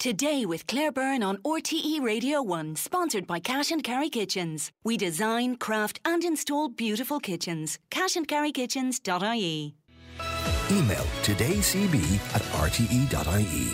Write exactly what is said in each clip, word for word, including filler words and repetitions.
Today with Claire Byrne on R T E Radio one, sponsored by Cash and Carry Kitchens. We design, craft and install beautiful kitchens. cash and carry kitchens dot I E. Email todaycb at r t e dot i e.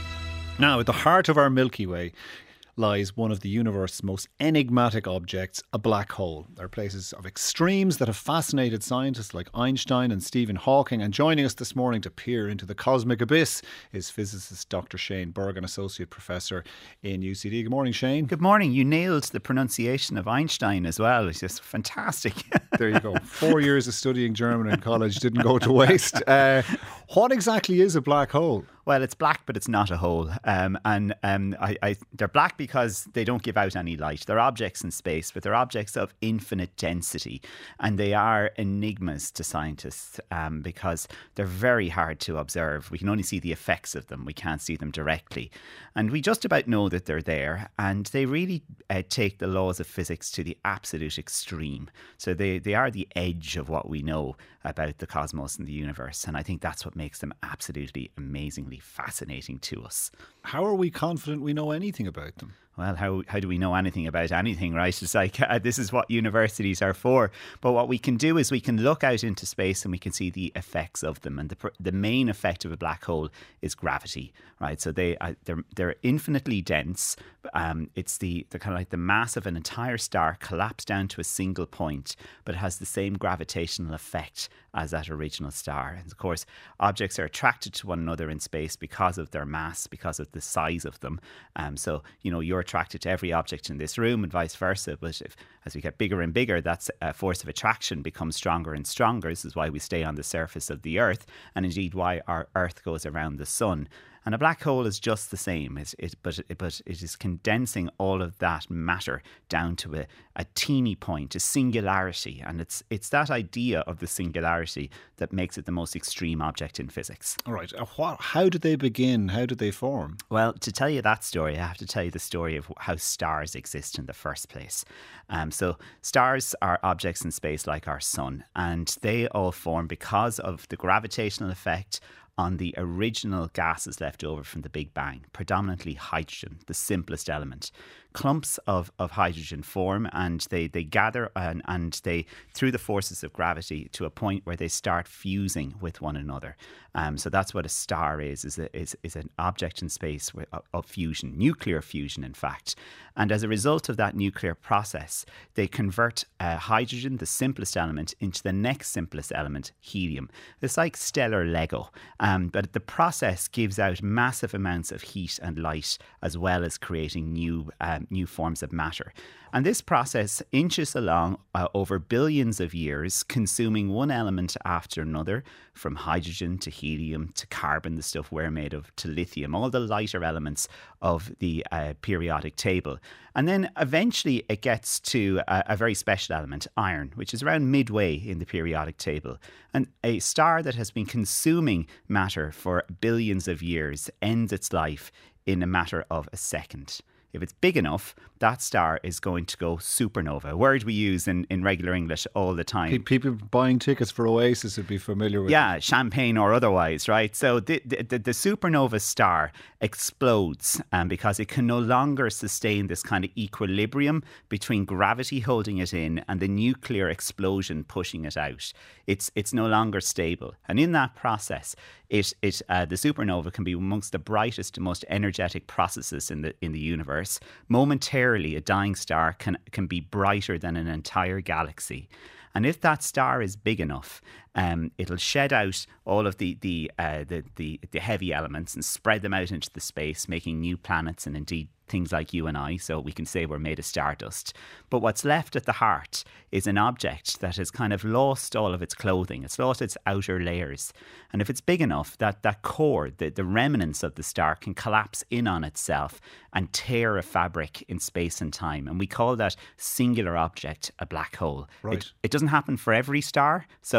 Now, at the heart of our Milky Way lies one of the universe's most enigmatic objects, a black hole. They're places of extremes that have fascinated scientists like Einstein and Stephen Hawking. And joining us this morning to peer into the cosmic abyss is physicist Doctor Shane Bergin, Associate Professor in U C D. Good morning, Shane. Good morning. You nailed the pronunciation of Einstein as well. It's just fantastic. There you go. Four years of studying German in college didn't go to waste. Uh, what exactly is a black hole? Well, it's black, but it's not a hole. Um, and um, I, I, they're black because they don't give out any light. They're objects in space, but they're objects of infinite density. And they are enigmas to scientists um, because they're very hard to observe. We can only see the effects of them. We can't see them directly. And we just about know that they're there. And they really uh, take the laws of physics to the absolute extreme. So they, they are the edge of what we know about the cosmos and the universe. And I think that's what makes them absolutely amazingly fascinating to us. How are we confident we know anything about them? Well, how how do we know anything about anything, right? It's like, uh, this is what universities are for. But what we can do is we can look out into space and we can see the effects of them. And the the main effect of a black hole is gravity, right? So they, uh, they're, they're infinitely dense. Um, it's the they're kind of like the mass of an entire star collapsed down to a single point, but it has the same gravitational effect as that original star. And of course, objects are attracted to one another in space because of their mass, because of the size of them. Um, so, you know, you're attracted to every object in this room and vice versa. But if, as we get bigger and bigger, that uh, force of attraction becomes stronger and stronger. This is why we stay on the surface of the Earth, and indeed why our Earth goes around the sun. And a black hole is just the same, it, it, but, it, but it is condensing all of that matter down to a, a teeny point, a singularity. And it's it's that idea of the singularity that makes it the most extreme object in physics. All right. Uh, what, how did they begin? How did they form? Well, to tell you that story, I have to tell you the story of how stars exist in the first place. Um, so stars are objects in space like our sun, and they all form because of the gravitational effect on the original gases left over from the Big Bang, predominantly hydrogen, the simplest element. Clumps of, of hydrogen form, and they, they gather and, and they, through the forces of gravity, to a point where they start fusing with one another. Um, so that's what a star is, is, a, is, is an object in space of fusion, nuclear fusion, in fact. And as a result of that nuclear process, they convert uh, hydrogen, the simplest element, into the next simplest element, helium. It's like stellar Lego, um, but the process gives out massive amounts of heat and light, as well as creating new um, new forms of matter. And this process inches along uh, over billions of years, consuming one element after another, from hydrogen to helium to carbon, the stuff we're made of, to lithium, all the lighter elements of the uh, periodic table. And then eventually it gets to a, a very special element, iron, which is around midway in the periodic table. And a star that has been consuming matter for billions of years ends its life in a matter of a second. If it's big enough, that star is going to go supernova, a word we use in, in regular English all the time. People buying tickets for Oasis would be familiar with Yeah, champagne or otherwise, right? So the, the, the supernova star explodes um, because it can no longer sustain this kind of equilibrium between gravity holding it in and the nuclear explosion pushing it out. It's it's no longer stable. And in that process, it it uh, the supernova can be amongst the brightest and most energetic processes in the in the universe. Momentarily, a dying star can can be brighter than an entire galaxy. And if that star is big enough, um, it'll shed out all of the the, uh, the the the heavy elements and spread them out into the space, making new planets and indeed things like you and I, so we can say we're made of stardust. But what's left at the heart is an object that has kind of lost all of its clothing. It's lost its outer layers. And if it's big enough, that, that core, the, the remnants of the star can collapse in on itself and tear a fabric in space and time. And we call that singular object a black hole. Right. It, it doesn't happen for every star. So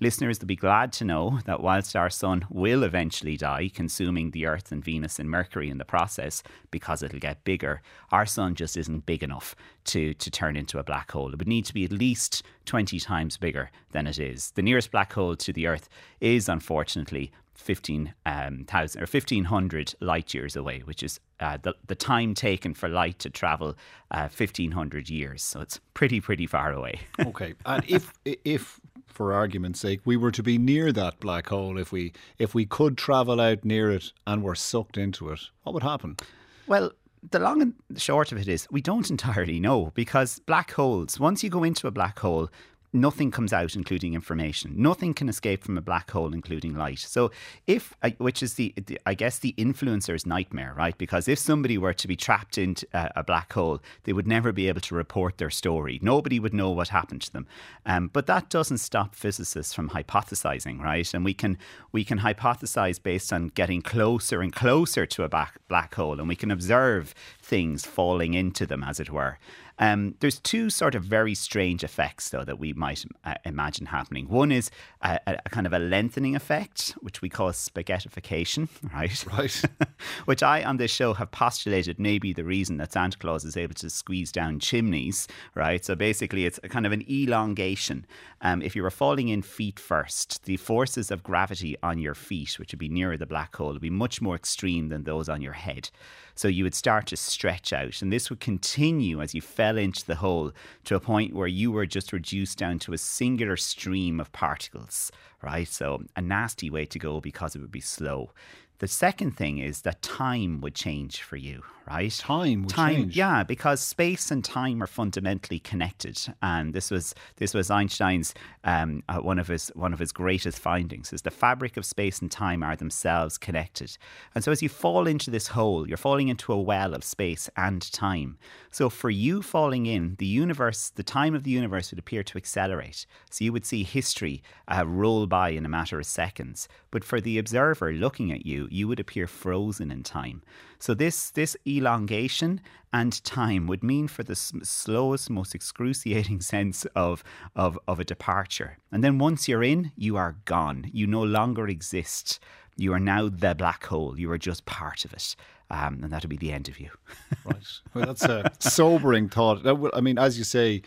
listeners will be glad to know that whilst our sun will eventually die, consuming the Earth and Venus and Mercury in the process, because it'll get bigger, our sun just isn't big enough to, to turn into a black hole. It would need to be at least twenty times bigger than it is. The nearest black hole to the Earth is, unfortunately, fifteen thousand or fifteen hundred light years away, which is uh, the, the time taken for light to travel uh, fifteen hundred years. So it's pretty, pretty far away. Okay. And if, if for argument's sake, we were to be near that black hole, if we if we could travel out near it and were sucked into it, what would happen? Well, the long and short of it is we don't entirely know, because black holes, once you go into a black hole, nothing comes out, including information. Nothing can escape from a black hole, including light. So if, which is the, the I guess, the influencer's nightmare, right? Because if somebody were to be trapped into a, a black hole, they would never be able to report their story. Nobody would know what happened to them. Um, but that doesn't stop physicists from hypothesizing, right? And we can we can hypothesize based on getting closer and closer to a black, black hole, and we can observe things falling into them, as it were. Um, there's two sort of very strange effects, though, that we might uh, imagine happening. One is a, a kind of a lengthening effect, which we call spaghettification, right? Right. Which I, on this show, have postulated may be the reason that Santa Claus is able to squeeze down chimneys, right? So basically, it's a kind of an elongation. Um, if you were falling in feet first, the forces of gravity on your feet, which would be nearer the black hole, would be much more extreme than those on your head. So you would start to stretch out, and this would continue as you fell into the hole to a point where you were just reduced down to a singular stream of particles, right? So a nasty way to go, because it would be slow. The second thing is that time would change for you, right? Time would time, change? Yeah, because space and time are fundamentally connected, and this was this was Einstein's um, uh, one of his one of his greatest findings, is the fabric of space and time are themselves connected. And so as you fall into this hole, you're falling into a well of space and time. So for you falling in, the universe, the time of the universe would appear to accelerate. So you would see history uh, roll by in a matter of seconds. But for the observer looking at you, you would appear frozen in time. So this this elongation and time would mean for the s- slowest, most excruciating sense of, of, of a departure. And then once you're in, you are gone. You no longer exist. You are now the black hole. You are just part of it. Um, and that'll be the end of you. Right. Well, that's a sobering thought. That will- I mean, as you say,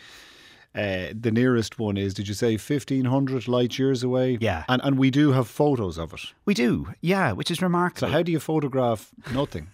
Uh, the nearest one is, did you say fifteen hundred light years away? Yeah. And and we do have photos of it. We do, yeah, which is remarkable. So how do you photograph nothing?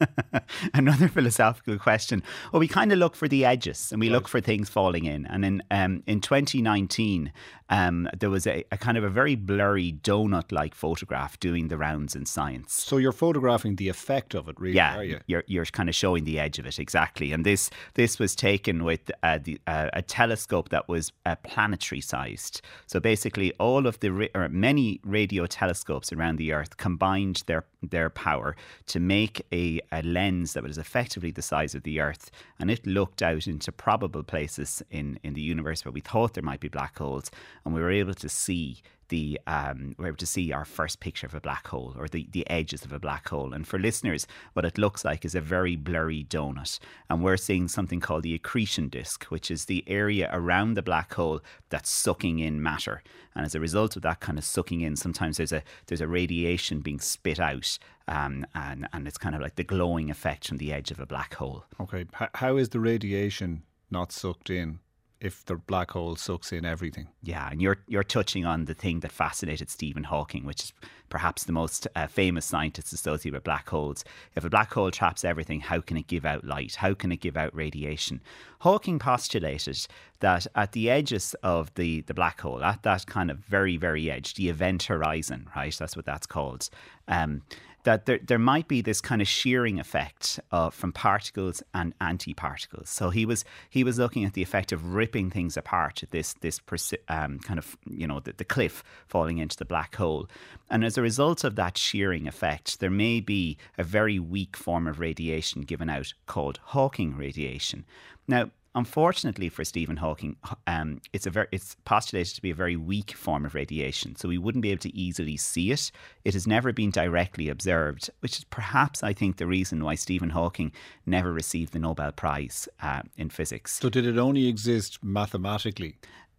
Another philosophical question. Well, we kind of look for the edges, and we Right. look for things falling in. And in um, in twenty nineteen, um, there was a, a kind of a very blurry donut-like photograph doing the rounds in science. So you're photographing the effect of it, really, Yeah, are you? you're you're kind of showing the edge of it, exactly. And this this was taken with uh, the, uh, a telescope that was uh, planetary sized. So basically, all of the ra- or many radio telescopes around the Earth combined their their power to make a, a lens that was effectively the size of the Earth, and it looked out into probable places in in the universe where we thought there might be black holes, and we were able to see. The um, we're able to see our first picture of a black hole, or the, the edges of a black hole. And for listeners, what it looks like is a very blurry donut. And we're seeing something called the accretion disk, which is the area around the black hole that's sucking in matter. And as a result of that kind of sucking in, sometimes there's a there's a radiation being spit out, um, and, and it's kind of like the glowing effect from the edge of a black hole. Okay. H- how is the radiation not sucked in if the black hole sucks in everything? Yeah, and you're you're touching on the thing that fascinated Stephen Hawking, which is perhaps the most uh, famous scientist associated with black holes. If a black hole traps everything, how can it give out light? How can it give out radiation? Hawking postulated that at the edges of the, the black hole, at that kind of very, very edge, the event horizon, right? That's what that's called. Um, that there, there might be this kind of shearing effect uh, from particles and antiparticles. So he was he was looking at the effect of ripping things apart at this this persi- um, kind of, you know, the, the cliff falling into the black hole. And as a result of that shearing effect, there may be a very weak form of radiation given out called Hawking radiation. Now, unfortunately for Stephen Hawking, um, it's a very, it's postulated to be a very weak form of radiation, so we wouldn't be able to easily see it. It has never been directly observed, which is perhaps, I think, the reason why Stephen Hawking never received the Nobel Prize uh, in physics. So did it only exist mathematically?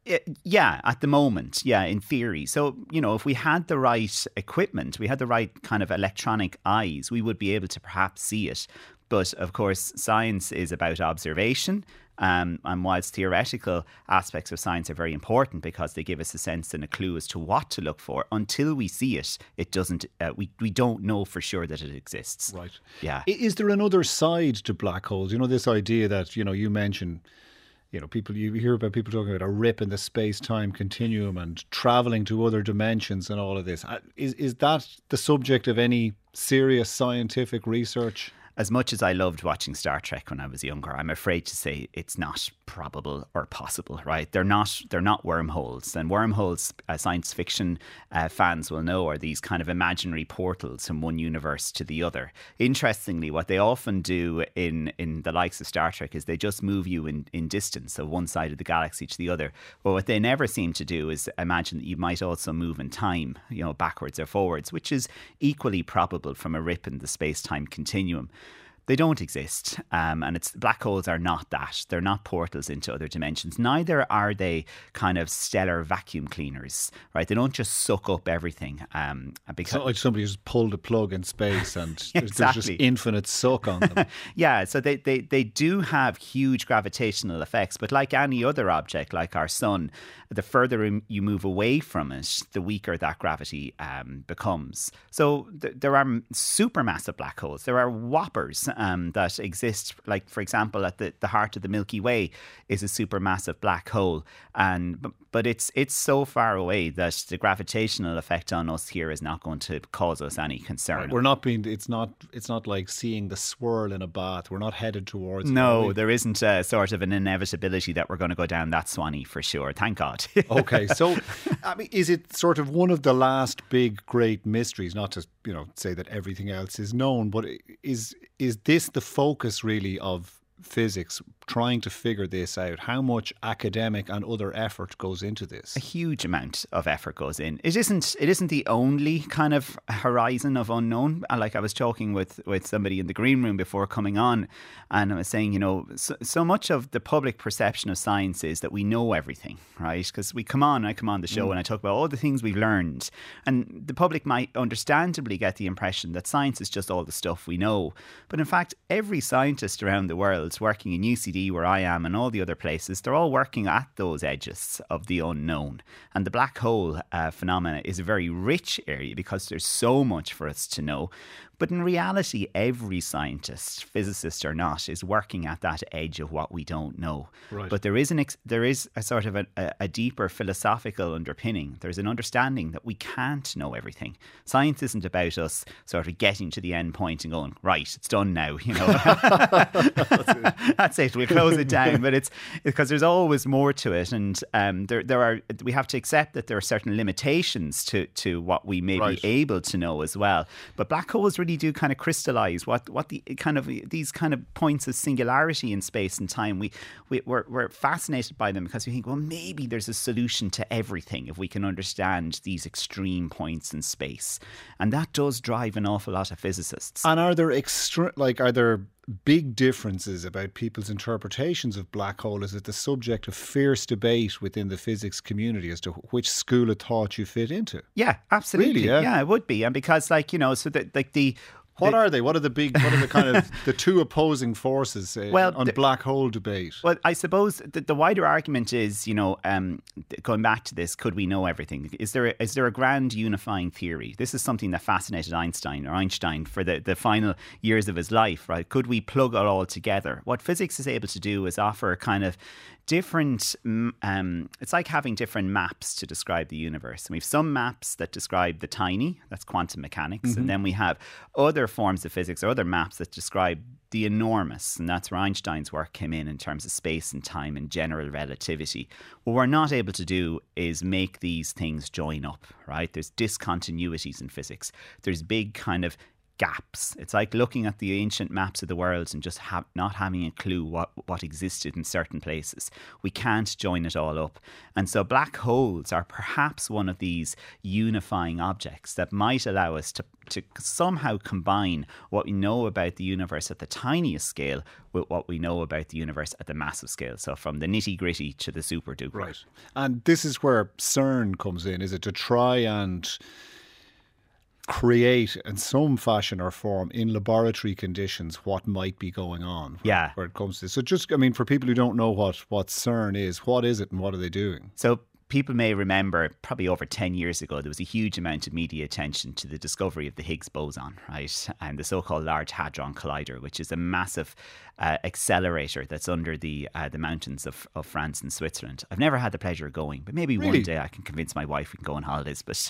Yeah, at the moment, yeah, in theory. So, you know, if we had the right equipment, we had the right kind of electronic eyes, we would be able to perhaps see it. But of course, science is about observation. Um, and whilst theoretical aspects of science are very important because they give us a sense and a clue as to what to look for, until we see it, it doesn't. Uh, we we don't know for sure that it exists. Right. Yeah. Is there another side to black holes? You know, this idea that, you know, you mentioned, you know, people, you hear about people talking about a rip in the space-time continuum and travelling to other dimensions and all of this. Is is that the subject of any serious scientific research? As much as I loved watching Star Trek when I was younger, I'm afraid to say it's not probable or possible, right? They're not they're not wormholes. And wormholes, uh, science fiction uh, fans will know, are these kind of imaginary portals from one universe to the other. Interestingly, what they often do in, in the likes of Star Trek is they just move you in, in distance, so one side of the galaxy to the other. But what they never seem to do is imagine that you might also move in time, you know, backwards or forwards, which is equally probable from a rip in the space-time continuum. They don't exist, um, and it's black holes are not that. They're not portals into other dimensions. Neither are they kind of stellar vacuum cleaners, right? They don't just suck up everything. Um, because it's not like somebody just pulled a plug in space and exactly. there's just infinite suck on them. Yeah, so they, they, they do have huge gravitational effects, but like any other object, like our sun, the further you move away from it, the weaker that gravity um, becomes. So th- there are supermassive black holes. There are whoppers um, that exist. Like, for example, at the, the heart of the Milky Way is a supermassive black hole. And but it's it's so far away that the gravitational effect on us here is not going to cause us any concern. Right. We're not being. It's not. It's not like seeing the swirl in a bath. We're not headed towards. No, there isn't a sort of an inevitability that we're going to go down that Swanee for sure. Thank God. Okay, so I mean, is it sort of one of the last big great mysteries? Not to you know say that everything else is known, but is is this the focus really of physics, trying to figure this out? How much academic and other effort goes into this? A huge amount of effort goes in. It isn't it isn't the only kind of horizon of unknown. Like I was talking with, with somebody in the green room before coming on, and I was saying, you know, so, so much of the public perception of science is that we know everything, right? Because we come on, I come on the show mm. and I talk about all the things we've learned. And the public might understandably get the impression that science is just all the stuff we know. But in fact, every scientist around the world working in U C D, where I am, and all the other places, they're all working at those edges of the unknown. And the black hole uh, phenomena is a very rich area because there's so much for us to know. But in reality, every scientist, physicist or not, is working at that edge of what we don't know. Right. But there is an ex- there is a sort of a, a deeper philosophical underpinning. There's an understanding that we can't know everything. Science isn't about us sort of getting to the end point and going, right, it's done now. You know, that's, it. that's it. We'll close it down. But it's because there's always more to it, and um, there there are we have to accept that there are certain limitations to to what we may right. be able to know as well. But black holes really do kind of crystallize what what the kind of these kind of points of singularity in space and time. We, we we're, we're fascinated by them because we think, well, maybe there's a solution to everything if we can understand these extreme points in space, and that does drive an awful lot of physicists. And are there extra like are there big differences about people's interpretations of black hole? Is it the subject of fierce debate within the physics community as to which school of thought you fit into? Yeah, absolutely. Really, yeah? yeah, it would be. And because, like, you know, so that like the What the, are they? What are the big, what are the kind of the two opposing forces uh, well, on the, black hole debate? Well, I suppose the, the wider argument is, you know, um, going back to this, could we know everything? Is there a, is there a grand unifying theory? This is something that fascinated Einstein or Einstein for the, the final years of his life, right? Could we plug it all together? What physics is able to do is offer kind of different, um, it's like having different maps to describe the universe. And we have some maps that describe the tiny, that's quantum mechanics. Mm-hmm. And then we have other forms of physics or other maps that describe the enormous. And that's where Einstein's work came in in terms of space and time and general relativity. What we're not able to do is make these things join up, right? There's discontinuities in physics. There's big kind of gaps. It's like looking at the ancient maps of the world and just ha- not having a clue what, what existed in certain places. We can't join it all up. And so black holes are perhaps one of these unifying objects that might allow us to, to somehow combine what we know about the universe at the tiniest scale with what we know about the universe at the massive scale. So from the nitty gritty to the super duper. Right. And this is where CERN comes in, is it? To try and create in some fashion or form in laboratory conditions what might be going on yeah. where it comes to this. So just, I mean, for people who don't know what, what CERN is, what is it and what are they doing? So people may remember probably over ten years ago, there was a huge amount of media attention to the discovery of the Higgs boson, right? And the so-called Large Hadron Collider, which is a massive uh, accelerator that's under the uh, the mountains of, of France and Switzerland. I've never had the pleasure of going, but maybe really? one day I can convince my wife we can go on holidays. But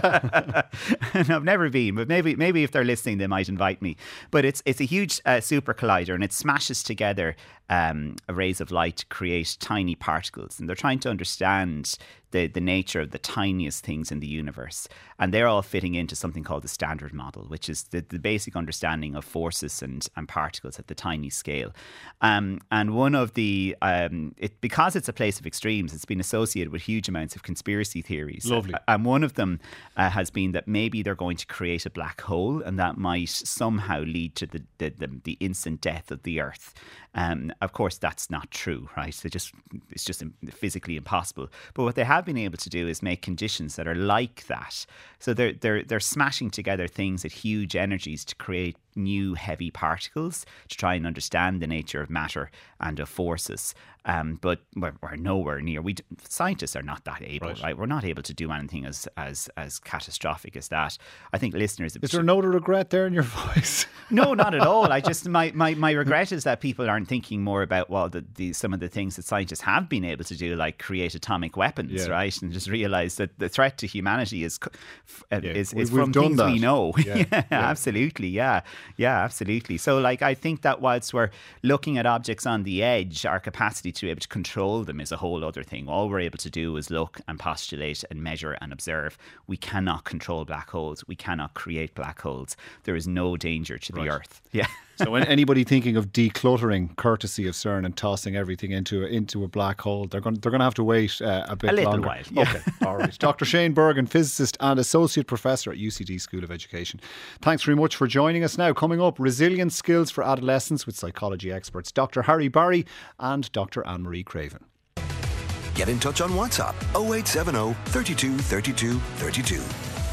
and I've never been, but maybe maybe if they're listening, they might invite me. But it's it's a huge uh, super collider, and it smashes together um, rays of light to create tiny particles, and they're trying to understand the, the nature of the tiniest things in the universe. And they're all fitting into something called the Standard Model, which is the, the basic understanding of forces and, and particles at the tiny scale. Um, and one of the, um, it, because it's a place of extremes, it's been associated with huge amounts of conspiracy theories. Lovely. And one of them uh, has been that maybe they're going to create a black hole, and that might somehow lead to the, the, the, the instant death of the Earth. Um, of course, that's not true, right? So just it's just physically impossible. But what they have been able to do is make conditions that are like that. So they're they're they're smashing together things at huge energies to create new heavy particles to try and understand the nature of matter and of forces. Um, but we're, we're nowhere near. We scientists are not that able, right. right? We're not able to do anything as as as catastrophic as that. I think listeners, is there no regret there in your voice? No, not at all. I just my, my, my regret is that people aren't thinking more about well the, the some of the things that scientists have been able to do, like create atomic weapons, yeah. right? And just realise that the threat to humanity is uh, yeah. is, is from things that. we know. Yeah. yeah, yeah, absolutely. Yeah, yeah, absolutely. So, like, I think that whilst we're looking at objects on the edge, our capacity to be able to control them is a whole other thing. All we're able to do is look and postulate and measure and observe. We cannot control black holes. We cannot create black holes. There is no danger to the right. Earth. Yeah. So when anybody thinking of decluttering, courtesy of CERN, and tossing everything into a, into a black hole, they're going they're going to have to wait uh, a bit a little longer. While, yeah. Okay, all right. Doctor Shane Bergin, physicist and associate professor at U C D School of Education. Thanks very much for joining us. Now, coming up, resilience skills for adolescents with psychology experts Doctor Harry Barry and Doctor Anne-Marie Craven. Get in touch on WhatsApp oh eight seven oh, three two, three two, three two.